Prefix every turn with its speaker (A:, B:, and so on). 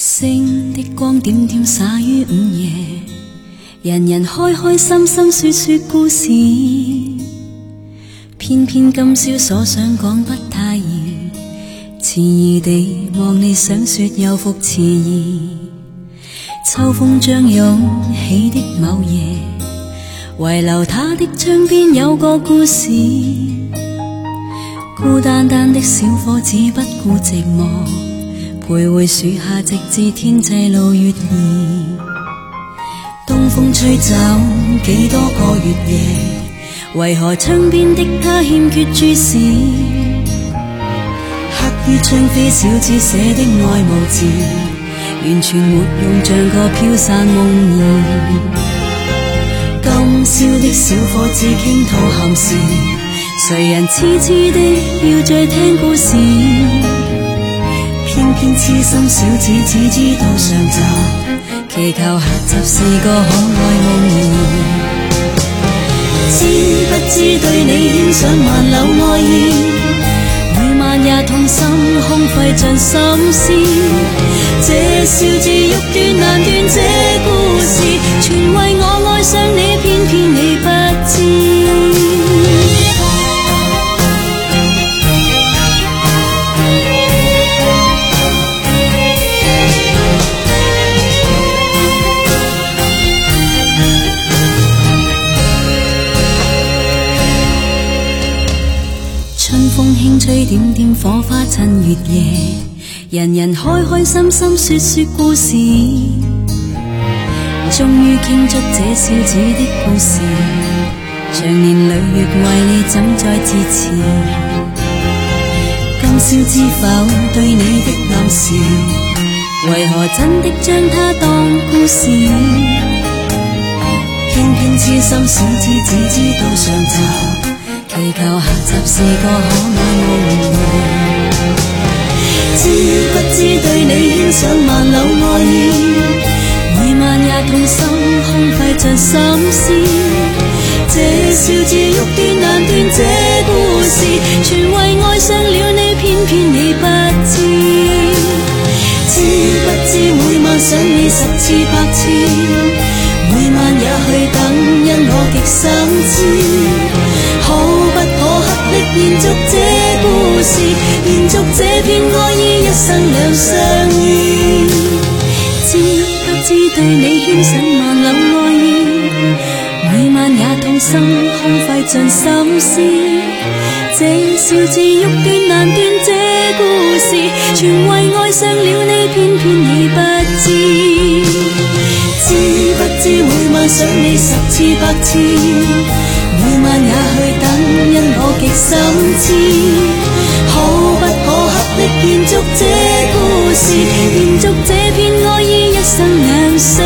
A: 星的光點點灑於午夜，人人開開心心說說故事，偏偏今宵所想講不太易，遲疑地望你想說又復遲疑。秋風將湧起的某夜，遺留他的窗邊有個故事，孤單單的小伙子不顧寂寞，徘徊樹下直至天際路越移。東風吹走幾多個月夜，為何窗邊的他欠缺注視？刻於窗扉小字寫的愛無字，完全沒用，像個飄散夢兒。今宵的小伙子傾吐憾事，誰人痴痴的要再聽故事？偏偏痴心小子只知道上集，祈求下集是個可愛夢兒。知不知對你獻上萬縷愛意，每晚也痛心空費盡心思，這笑字欲斷難斷，這故事全為我愛上你，偏偏你不知。風輕吹點點火花襯月夜，人人開開心心說說故事，終於傾出這小子的故事，長年累月為你怎再自持？今宵知否對你的暗示，為何真的將它當故事？偏偏痴心小子只知道上集，祈求下集是個可愛夢兒。知不知對你獻上萬縷愛意，每晚也痛心空費盡心思，這笑字欲斷難斷，這故事全為愛上了你，偏偏你不知。知不知每晚想你10次100次，每晚也去等，因我極想知，可不可刻的延續這故事，延續這片愛意，一生兩相依。知不知對你獻上萬縷愛意，每晚也痛心空費盡心思，這笑字欲斷難斷，這故事全為愛上了你，偏偏你不知。知不知每晚想你10次100次，每晚也去等，因我極心知，可不可刻的延續這故事，延續這片愛意，一生兩相。